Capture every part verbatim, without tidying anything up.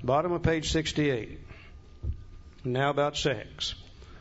bottom of page sixty-eight. Now about sex.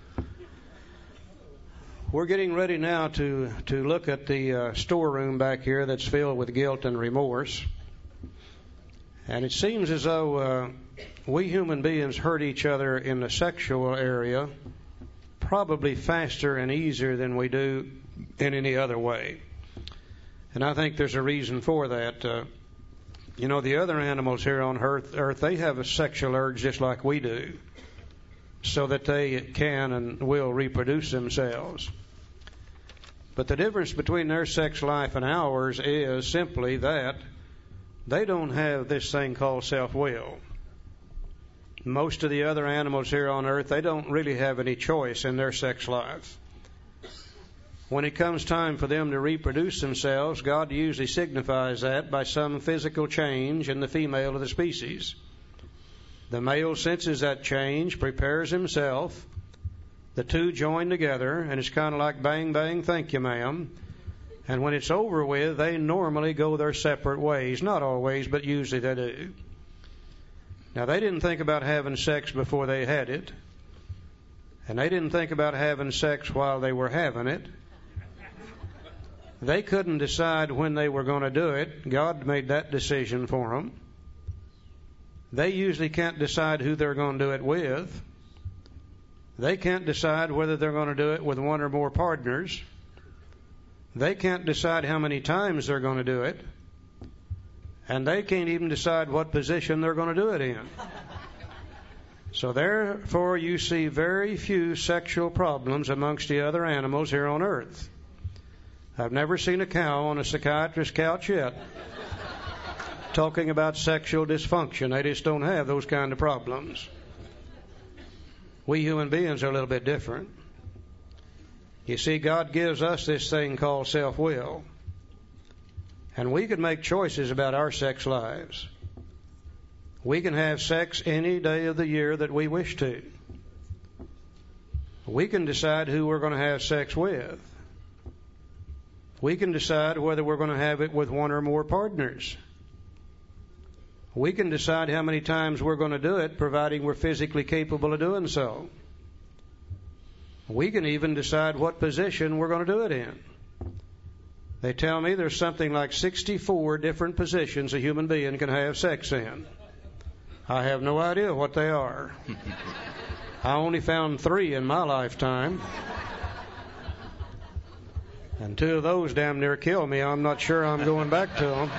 We're getting ready now to, to look at the uh, storeroom back here that's filled with guilt and remorse. And it seems as though uh, we human beings hurt each other in the sexual area probably faster and easier than we do in any other way. And I think there's a reason for that. Uh, you know, the other animals here on earth, earth, they have a sexual urge just like we do, so that they can and will reproduce themselves. But the difference between their sex life and ours is simply that they don't have this thing called self-will. Most of the other animals here on earth, they don't really have any choice in their sex life. When it comes time for them to reproduce themselves, God usually signifies that by some physical change in the female of the species. The male senses that change, prepares himself. The two join together, and it's kind of like bang, bang, thank you, ma'am. And when it's over with, they normally go their separate ways. Not always, but usually they do. Now, they didn't think about having sex before they had it. And they didn't think about having sex while they were having it. They couldn't decide when they were going to do it. God made that decision for them. They usually can't decide who they're going to do it with. They can't decide whether they're going to do it with one or more partners. They can't decide how many times they're going to do it. And they can't even decide what position they're going to do it in. So therefore, you see very few sexual problems amongst the other animals here on earth. I've never seen a cow on a psychiatrist's couch yet talking about sexual dysfunction. They just don't have those kind of problems. We human beings are a little bit different. You see, God gives us this thing called self-will. And we can make choices about our sex lives. We can have sex any day of the year that we wish to. We can decide who we're going to have sex with. We can decide whether we're going to have it with one or more partners. We can decide how many times we're going to do it, providing we're physically capable of doing so. We can even decide what position we're going to do it in. They tell me there's something like sixty-four different positions a human being can have sex in. I have no idea what they are. I only found three in my lifetime. And two of those damn near killed me. I'm not sure I'm going back to them.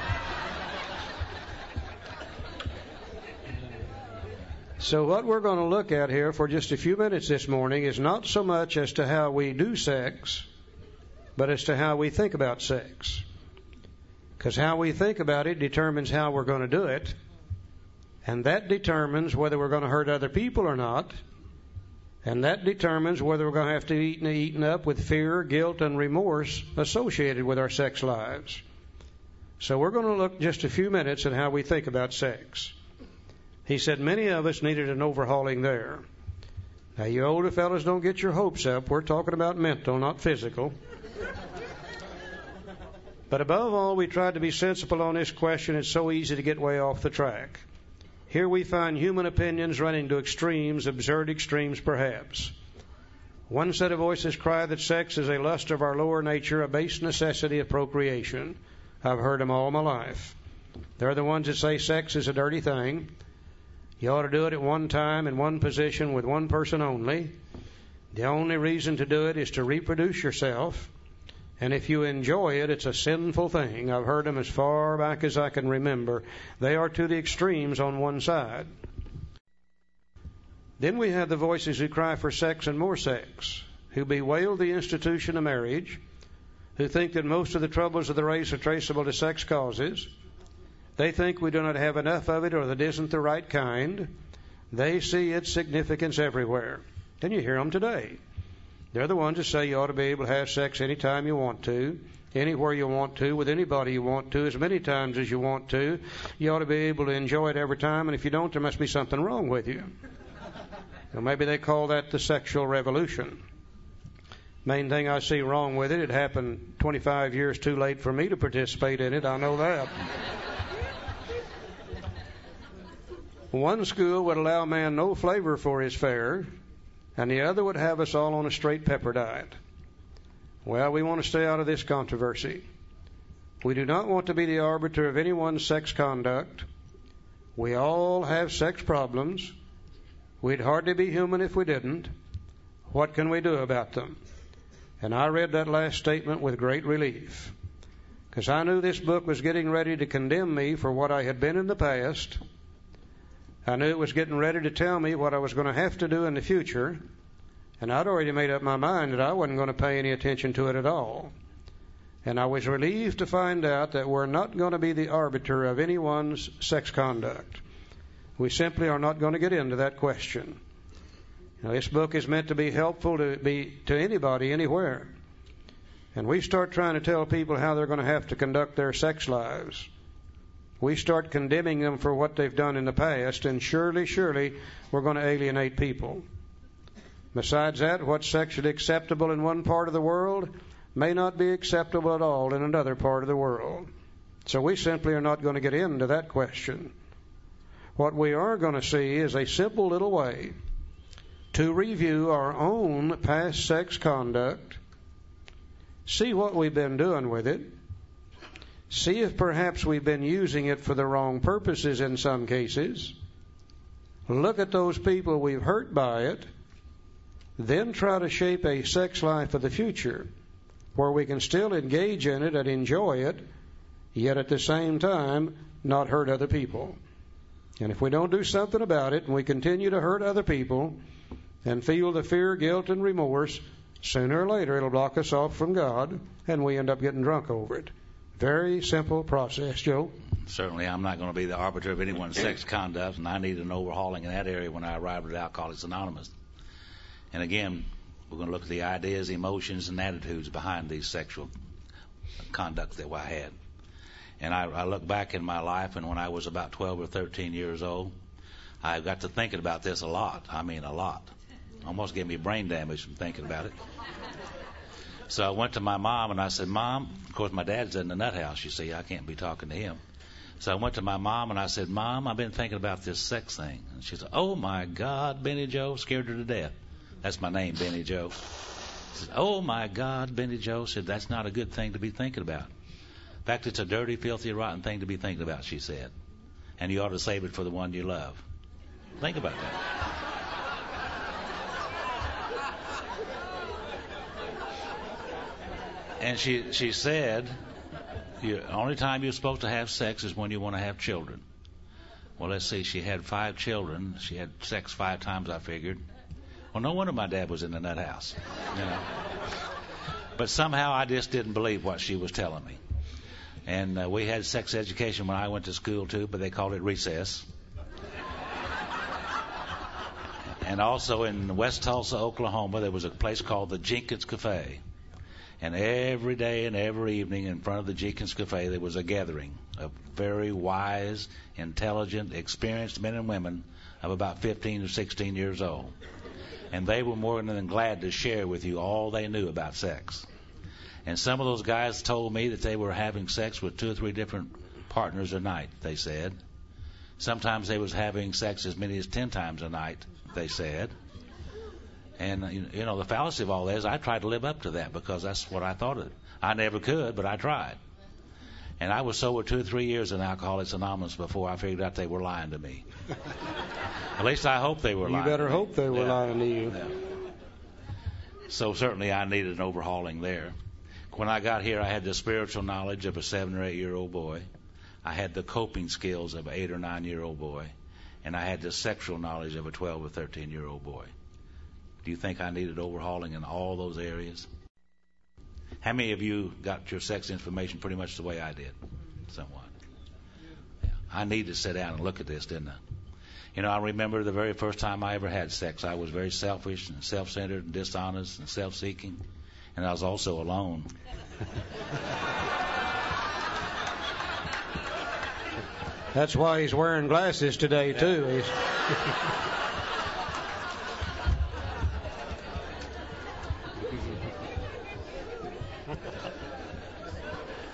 So what we're going to look at here for just a few minutes this morning is not so much as to how we do sex, but as to how we think about sex. Because how we think about it determines how we're going to do it. And that determines whether we're going to hurt other people or not. And that determines whether we're going to have to be eaten, eaten up with fear, guilt, and remorse associated with our sex lives. So we're going to look just a few minutes at how we think about sex. He said many of us needed an overhauling there. Now, you older fellas, don't get your hopes up. We're talking about mental, not physical. But above all, we tried to be sensible on this question. It's so easy to get way off the track. Here we find human opinions running to extremes, absurd extremes perhaps. One set of voices cry that sex is a lust of our lower nature, a base necessity of procreation. I've heard them all my life. They're the ones that say sex is a dirty thing. You ought to do it at one time in one position with one person only. The only reason to do it is to reproduce yourself. And if you enjoy it, it's a sinful thing. I've heard them as far back as I can remember. They are to the extremes on one side. Then we have the voices who cry for sex and more sex, who bewail the institution of marriage, who think that most of the troubles of the race are traceable to sex causes. They think we do not have enough of it or that it isn't the right kind. They see its significance everywhere. And you hear them today. They're the ones that say you ought to be able to have sex anytime you want to, anywhere you want to, with anybody you want to, as many times as you want to. You ought to be able to enjoy it every time, and if you don't, there must be something wrong with you. So maybe they call that the sexual revolution. Main thing I see wrong with it, it happened twenty-five years too late for me to participate in it. I know that. One school would allow man no flavor for his fare, and the other would have us all on a straight pepper diet. Well, we want to stay out of this controversy. We do not want to be the arbiter of anyone's sex conduct. We all have sex problems. We'd hardly be human if we didn't. What can we do about them? And I read that last statement with great relief, because I knew this book was getting ready to condemn me for what I had been in the past. I knew it was getting ready to tell me what I was going to have to do in the future, and I'd already made up my mind that I wasn't going to pay any attention to it at all. And I was relieved to find out that we're not going to be the arbiter of anyone's sex conduct. We simply are not going to get into that question. Now, this book is meant to be helpful to be to anybody, anywhere. And we start trying to tell people how they're going to have to conduct their sex lives. We start condemning them for what they've done in the past, and surely, surely, we're going to alienate people. Besides that, what's sexually acceptable in one part of the world may not be acceptable at all in another part of the world. So we simply are not going to get into that question. What we are going to see is a simple little way to review our own past sex conduct, see what we've been doing with it, see if perhaps we've been using it for the wrong purposes in some cases, look at those people we've hurt by it, then try to shape a sex life of the future where we can still engage in it and enjoy it, yet at the same time not hurt other people. And if we don't do something about it and we continue to hurt other people and feel the fear, guilt, and remorse, sooner or later it'll block us off from God and we end up getting drunk over it. Very simple process, Joe. Certainly, I'm not going to be the arbiter of anyone's sex conduct, and I need an overhauling in that area when I arrived at Alcoholics Anonymous. And again, we're going to look at the ideas, emotions, and attitudes behind these sexual conducts that I had. And I, I look back in my life, and when I was about twelve or thirteen years old, I got to thinking about this a lot. I mean, a lot. Almost gave me brain damage from thinking about it. So I went to my mom and I said, Mom, of course my dad's in the nut house, you see, I can't be talking to him. So I went to my mom and I said, Mom, I've been thinking about this sex thing. And she said, oh my God, Benny Joe, scared her to death. That's my name, Benny Joe. She said, oh my God, Benny Joe, said, that's not a good thing to be thinking about. In fact, it's a dirty, filthy, rotten thing to be thinking about, she said. And you ought to save it for the one you love. Think about that. And she she said, the only time you're supposed to have sex is when you want to have children. Well, let's see, she had five children. She had sex five times, I figured. Well, no wonder my dad was in the nut house, you know. But somehow I just didn't believe what she was telling me. And uh, we had sex education when I went to school, too, but they called it recess. And also in West Tulsa, Oklahoma, there was a place called the Jenkins Cafe. And every day and every evening in front of the Jenkins Cafe, there was a gathering of very wise, intelligent, experienced men and women of about fifteen or sixteen years old. And they were more than glad to share with you all they knew about sex. And some of those guys told me that they were having sex with two or three different partners a night, they said. Sometimes they was having sex as many as ten times a night, they said. And, you know, the fallacy of all that is I tried to live up to that because that's what I thought of it. I never could, but I tried. And I was sober two or three years in Alcoholics Anonymous before I figured out they were lying to me. At least I hope they were you lying. You better to hope me. they were yeah. lying to you. Yeah. So certainly I needed an overhauling there. When I got here, I had the spiritual knowledge of a seven or eight year old boy. I had the coping skills of an eight or nine year old boy. And I had the sexual knowledge of a twelve or thirteen year old boy. Do you think I needed overhauling in all those areas? How many of you got your sex information pretty much the way I did? Somewhat. Yeah. I need to sit down and look at this, didn't I? You know, I remember the very first time I ever had sex. I was very selfish and self-centered and dishonest and self-seeking. And I was also alone. That's why he's wearing glasses today, too. He's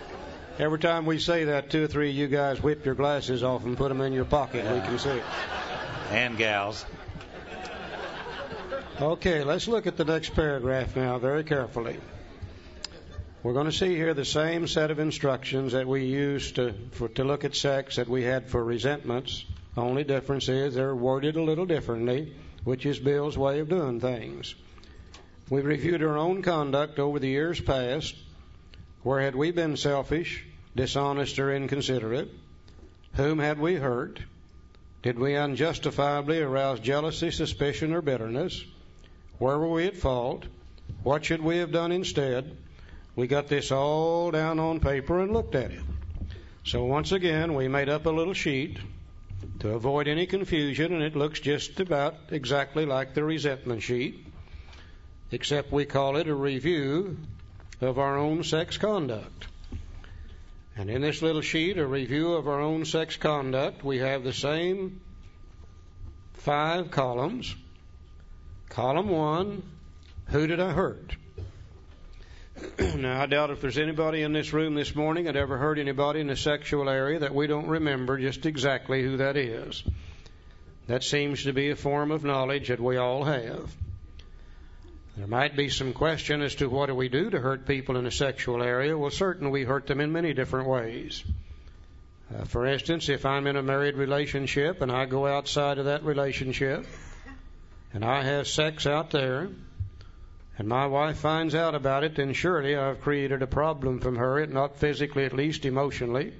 Every time we say that, two or three of you guys whip your glasses off and put them in your pocket. Yeah. We can see it. and gals. Okay, let's look at the next paragraph now very carefully. We're going to see here the same set of instructions that we used to, for, to look at sex that we had for resentments. Only difference is they're worded a little differently, which is Bill's way of doing things. We've reviewed our own conduct over the years past. Where had we been selfish, dishonest, or inconsiderate? Whom had we hurt? Did we unjustifiably arouse jealousy, suspicion, or bitterness? Where were we at fault? What should we have done instead? We got this all down on paper and looked at it. So once again, we made up a little sheet to avoid any confusion, and it looks just about exactly like the resentment sheet, except we call it a review of our own sex conduct. And in this little sheet, a review of our own sex conduct, we have the same five columns. Column one, who did I hurt? Now, I doubt if there's anybody in this room this morning that ever hurt anybody in the sexual area that we don't remember just exactly who that is. That seems to be a form of knowledge that we all have. There might be some question as to what do we do to hurt people in the sexual area. Well, certainly we hurt them in many different ways. Uh, for instance, if I'm in a married relationship and I go outside of that relationship and I have sex out there, and my wife finds out about it, then surely I've created a problem from her, if not physically, at least emotionally.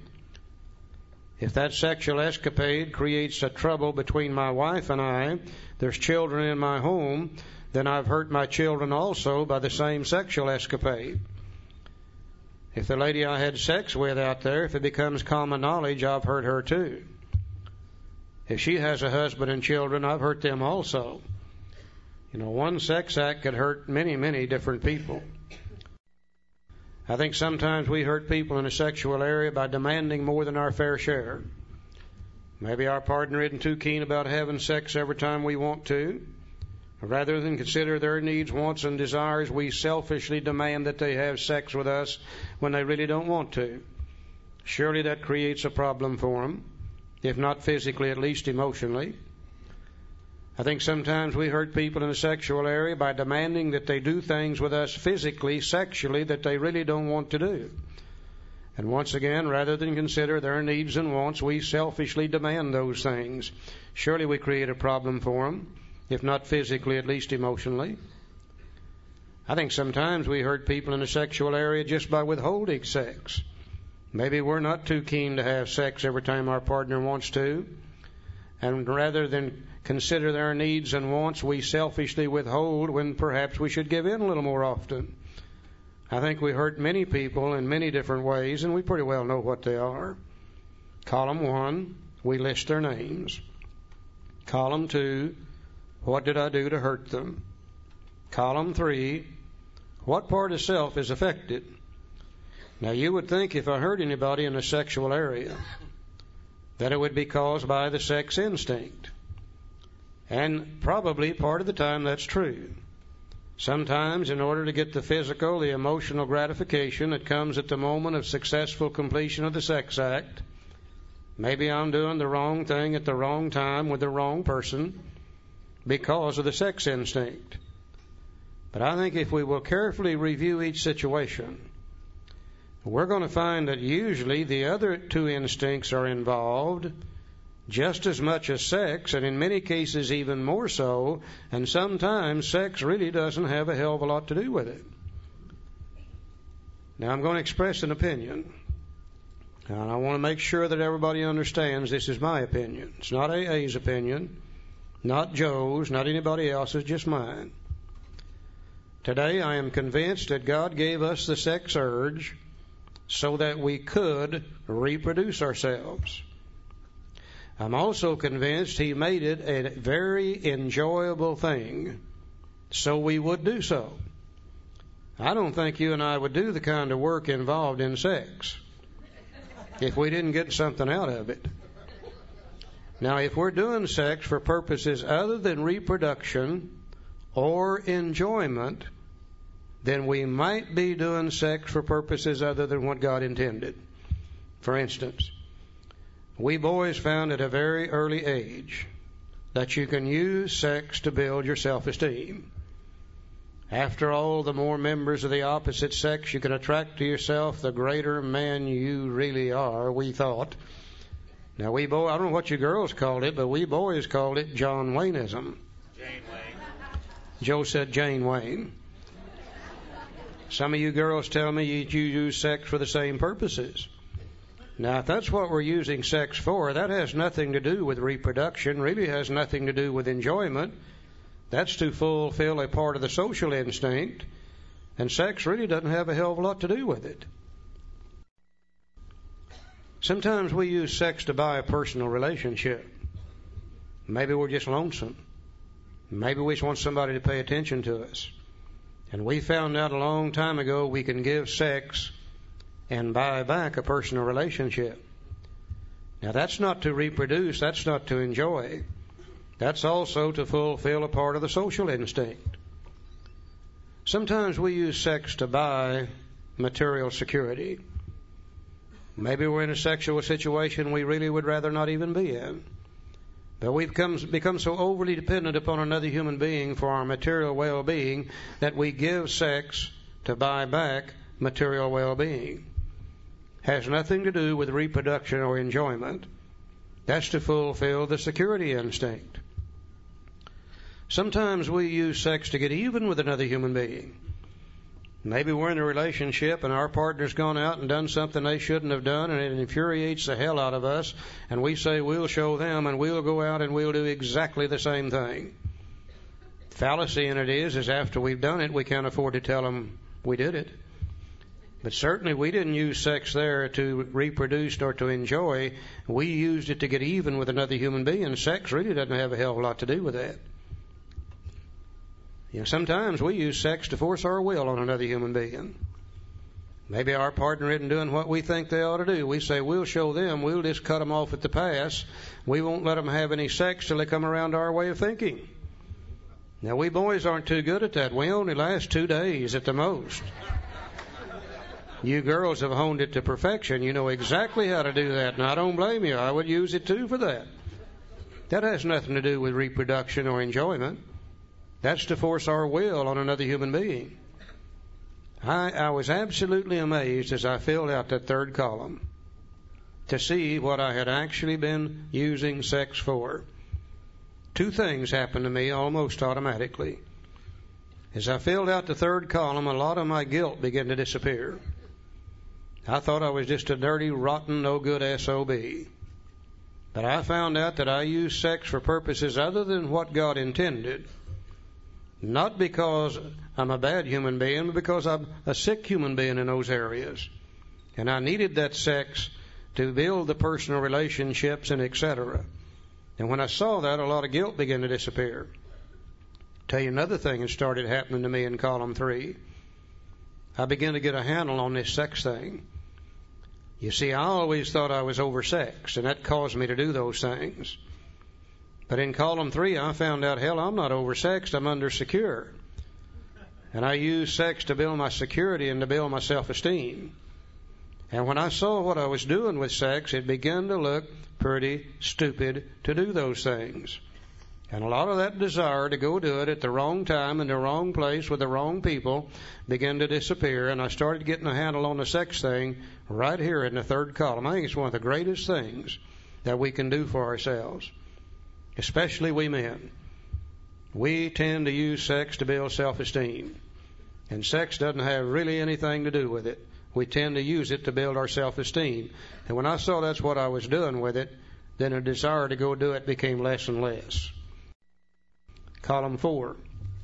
If that sexual escapade creates a trouble between my wife and I, there's children in my home, then I've hurt my children also by the same sexual escapade. If the lady I had sex with out there, if it becomes common knowledge, I've hurt her too. If she has a husband and children, I've hurt them also. You know, one sex act could hurt many, many different people. I think sometimes we hurt people in the sexual area by demanding more than our fair share. Maybe our partner isn't too keen about having sex every time we want to. Rather than consider their needs, wants, and desires, we selfishly demand that they have sex with us when they really don't want to. Surely that creates a problem for them, if not physically, at least emotionally. I think sometimes we hurt people in the sexual area by demanding that they do things with us physically, sexually, that they really don't want to do. And once again, rather than consider their needs and wants, we selfishly demand those things. Surely we create a problem for them, if not physically, at least emotionally. I think sometimes we hurt people in the sexual area just by withholding sex. Maybe we're not too keen to have sex every time our partner wants to, and rather than consider their needs and wants, we selfishly withhold when perhaps we should give in a little more often. I think we hurt many people in many different ways, and we pretty well know what they are. Column one, we list their names. Column two, what did I do to hurt them? Column three, what part of self is affected? Now, you would think if I hurt anybody in the sexual area, that it would be caused by the sex instinct. And probably part of the time that's true. Sometimes in order to get the physical, the emotional gratification that comes at the moment of successful completion of the sex act, maybe I'm doing the wrong thing at the wrong time with the wrong person because of the sex instinct. But I think if we will carefully review each situation, we're going to find that usually the other two instincts are involved just as much as sex, and in many cases even more so, and sometimes sex really doesn't have a hell of a lot to do with it. Now, I'm going to express an opinion, and I want to make sure that everybody understands this is my opinion. It's not A A's opinion, not Joe's, not anybody else's, just mine. Today, I am convinced that God gave us the sex urge so that we could reproduce ourselves. I'm also convinced He made it a very enjoyable thing so we would do so. I don't think you and I would do the kind of work involved in sex if we didn't get something out of it. Now, if we're doing sex for purposes other than reproduction or enjoyment, then we might be doing sex for purposes other than what God intended. For instance, we boys found at a very early age that you can use sex to build your self-esteem. After all, the more members of the opposite sex you can attract to yourself, the greater man you really are, we thought. Now, we boy, I don't know what you girls called it, but we boys called it John Wayneism. Jane Wayne. Joe said Jane Wayne. Some of you girls tell me you, you use sex for the same purposes. Now, if that's what we're using sex for, that has nothing to do with reproduction, really has nothing to do with enjoyment. That's to fulfill a part of the social instinct, and sex really doesn't have a hell of a lot to do with it. Sometimes we use sex to buy a personal relationship. Maybe we're just lonesome. Maybe we just want somebody to pay attention to us. And we found out a long time ago we can give sex and buy back a personal relationship. Now, that's not to reproduce, that's not to enjoy. That's also to fulfill a part of the social instinct. Sometimes we use sex to buy material security. Maybe we're in a sexual situation we really would rather not even be in. But we've become, become so overly dependent upon another human being for our material well-being that we give sex to buy back material well-being. Has nothing to do with reproduction or enjoyment. That's to fulfill the security instinct. Sometimes we use sex to get even with another human being. Maybe we're in a relationship and our partner's gone out and done something they shouldn't have done, and it infuriates the hell out of us, and we say we'll show them and we'll go out and we'll do exactly the same thing. The fallacy in it is, is after we've done it, we can't afford to tell them we did it. But certainly we didn't use sex there to reproduce or to enjoy. We used it to get even with another human being. Sex really doesn't have a hell of a lot to do with that. You know, sometimes we use sex to force our will on another human being. Maybe our partner isn't doing what we think they ought to do. We say, we'll show them, we'll just cut them off at the pass. We won't let them have any sex till they come around our way of thinking. Now, we boys aren't too good at that. We only last two days at the most. You girls have honed it to perfection. You know exactly how to do that, and I don't blame you. I would use it too for that. That has nothing to do with reproduction or enjoyment. That's to force our will on another human being. I, I was absolutely amazed as I filled out that third column to see what I had actually been using sex for. Two things happened to me almost automatically. As I filled out the third column, a lot of my guilt began to disappear. I thought I was just a dirty, rotten, no-good S O B. But I found out that I used sex for purposes other than what God intended. Not because I'm a bad human being, but because I'm a sick human being in those areas. And I needed that sex to build the personal relationships and et cetera. And when I saw that, a lot of guilt began to disappear. Tell you another thing that started happening to me in column three. I began to get a handle on this sex thing. You see, I always thought I was oversexed, and that caused me to do those things. But in column three, I found out, hell, I'm not oversexed, I'm undersecure. And I use sex to build my security and to build my self-esteem. And when I saw what I was doing with sex, it began to look pretty stupid to do those things. And a lot of that desire to go do it at the wrong time in the wrong place with the wrong people began to disappear. And I started getting a handle on the sex thing right here in the third column. I think it's one of the greatest things that we can do for ourselves. Especially we men. We tend to use sex to build self-esteem. And sex doesn't have really anything to do with it. We tend to use it to build our self-esteem. And when I saw that's what I was doing with it, then a desire to go do it became less and less. Column four.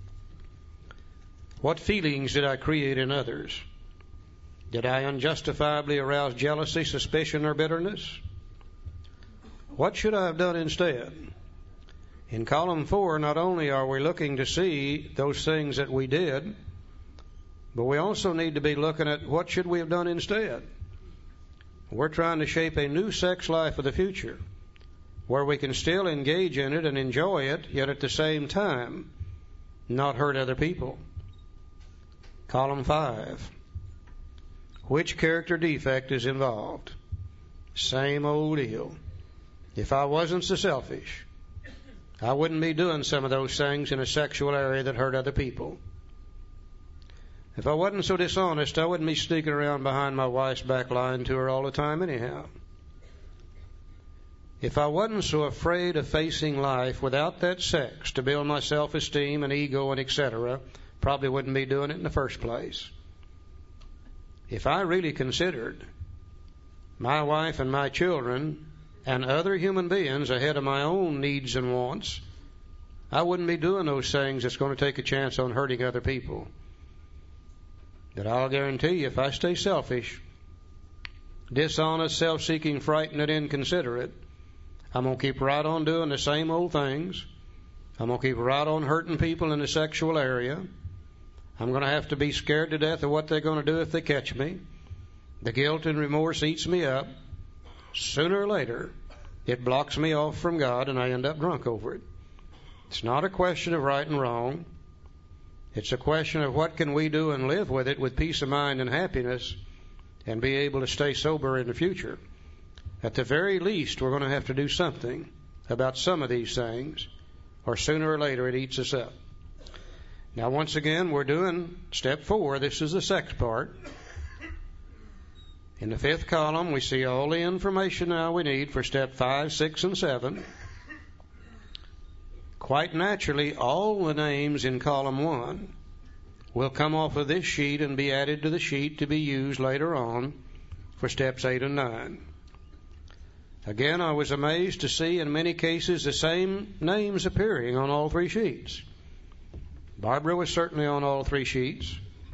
What feelings did I create in others? Did I unjustifiably arouse jealousy, suspicion, or bitterness? What should I have done instead? In column four, not only are we looking to see those things that we did, but we also need to be looking at what should we have done instead. We're trying to shape a new sex life of the future where we can still engage in it and enjoy it, yet at the same time not hurt other people. Column five. Which character defect is involved? Same old deal. If I wasn't so selfish, I wouldn't be doing some of those things in a sexual area that hurt other people. If I wasn't so dishonest, I wouldn't be sneaking around behind my wife's back lying to her all the time anyhow. If I wasn't so afraid of facing life without that sex to build my self-esteem and ego and et cetera, probably wouldn't be doing it in the first place. If I really considered my wife and my children and other human beings ahead of my own needs and wants, I wouldn't be doing those things that's going to take a chance on hurting other people. But I'll guarantee you, if I stay selfish, dishonest, self-seeking, frightened, and inconsiderate, I'm going to keep right on doing the same old things. I'm going to keep right on hurting people in the sexual area. I'm going to have to be scared to death of what they're going to do if they catch me. The guilt and remorse eats me up. Sooner or later, it blocks me off from God, and I end up drunk over it. It's not a question of right and wrong. It's a question of what can we do and live with it with peace of mind and happiness and be able to stay sober in the future. At the very least, we're going to have to do something about some of these things, or sooner or later it eats us up. Now, once again, we're doing step four. This is the sex part. In the fifth column, we see all the information now we need for step five, six, and seven. Quite naturally, all the names in column one will come off of this sheet and be added to the sheet to be used later on for steps eight and nine. Again, I was amazed to see in many cases the same names appearing on all three sheets. Barbara was certainly on all three sheets.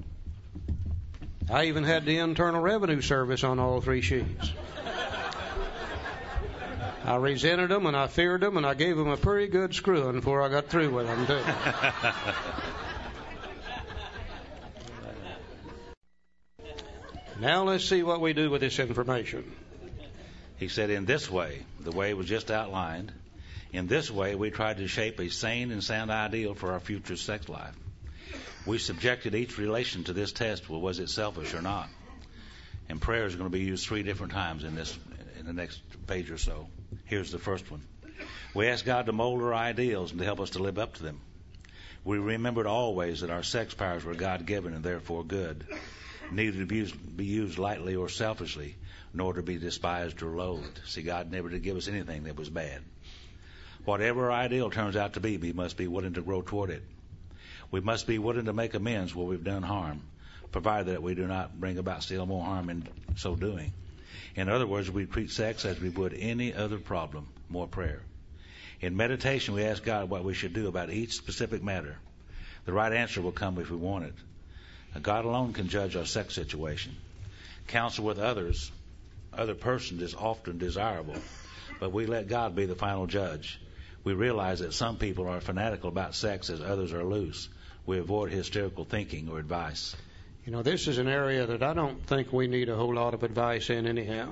I even had the Internal Revenue Service on all three sheets. I resented them and I feared them, and I gave them a pretty good screwing before I got through with them, too. Now let's see what we do with this information. He said, in this way, the way was just outlined, in this way we tried to shape a sane and sound ideal for our future sex life. We subjected each relation to this test. Well, was it selfish or not? And prayer is going to be used three different times in this, in the next page or so. Here's the first one. We asked God to mold our ideals and to help us to live up to them. We remembered always that our sex powers were God-given and therefore good, neither to be used, be used lightly or selfishly, nor to be despised or loathed. See, God never did give us anything that was bad. Whatever our ideal turns out to be, we must be willing to grow toward it. We must be willing to make amends where we've done harm, provided that we do not bring about still more harm in so doing. In other words, we treat sex as we would any other problem, more prayer. In meditation, we ask God what we should do about each specific matter. The right answer will come if we want it. Now, God alone can judge our sex situation. Counsel with others, other persons is often desirable, but we let God be the final judge. We realize that some people are fanatical about sex as others are loose. We avoid hysterical thinking or advice. You know, this is an area that I don't think we need a whole lot of advice in anyhow.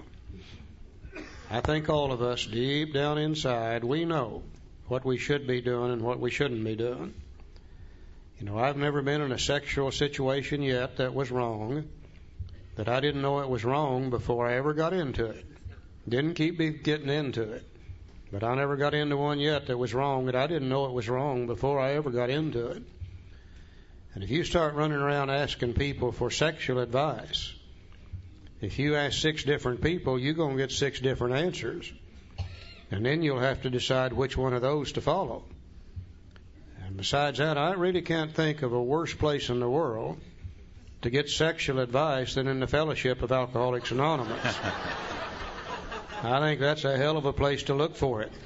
I think all of us, deep down inside, we know what we should be doing and what we shouldn't be doing. You know, I've never been in a sexual situation yet that was wrong, that I didn't know it was wrong before I ever got into it. Didn't keep me getting into it. But I never got into one yet that was wrong that I didn't know it was wrong before I ever got into it. And if you start running around asking people for sexual advice, if you ask six different people, you're going to get six different answers. And then you'll have to decide which one of those to follow. And besides that, I really can't think of a worse place in the world to get sexual advice than in the Fellowship of Alcoholics Anonymous. I think that's a hell of a place to look for it.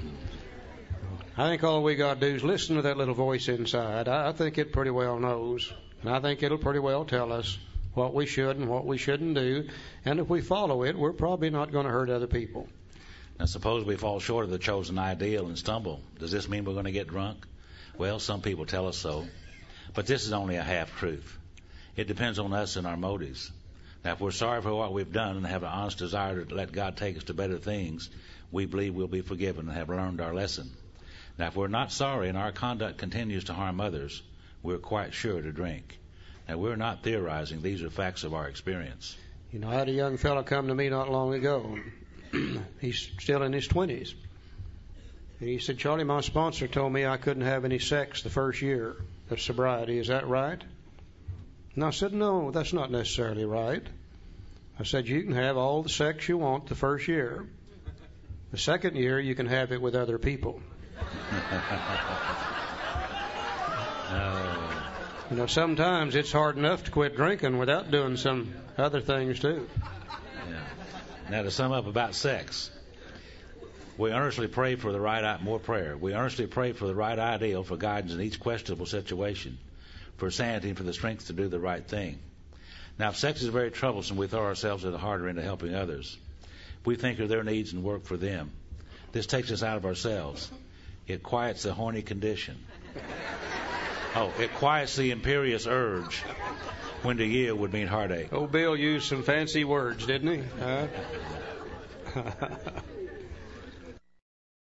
I think all we got to do is listen to that little voice inside. I think it pretty well knows. And I think it'll pretty well tell us what we should and what we shouldn't do. And if we follow it, we're probably not going to hurt other people. Now, suppose we fall short of the chosen ideal and stumble. Does this mean we're going to get drunk? Well, some people tell us so. But this is only a half-truth. It depends on us and our motives. Now, if we're sorry for what we've done and have an honest desire to let God take us to better things, we believe we'll be forgiven and have learned our lesson. Now, if we're not sorry and our conduct continues to harm others, we're quite sure to drink. Now, we're not theorizing. These are facts of our experience. You know, I had a young fellow come to me not long ago. He's still in his twenties. And he said, Charlie, my sponsor told me I couldn't have any sex the first year of sobriety. Is that right? And I said, no, that's not necessarily right. I said, you can have all the sex you want the first year. The second year, you can have it with other people. uh, You know, sometimes it's hard enough to quit drinking without doing some other things, too. yeah. Now, to sum up about sex, we earnestly pray for the right, more prayer. We earnestly pray for the right ideal, for guidance in each questionable situation, for sanity and for the strength to do the right thing. Now, if sex is very troublesome, we throw ourselves at the harder into helping others. We think of their needs and work for them. This takes us out of ourselves. It quiets the horny condition. Oh, it quiets the imperious urge when to yield would mean heartache. Old Bill used some fancy words, didn't he? Huh?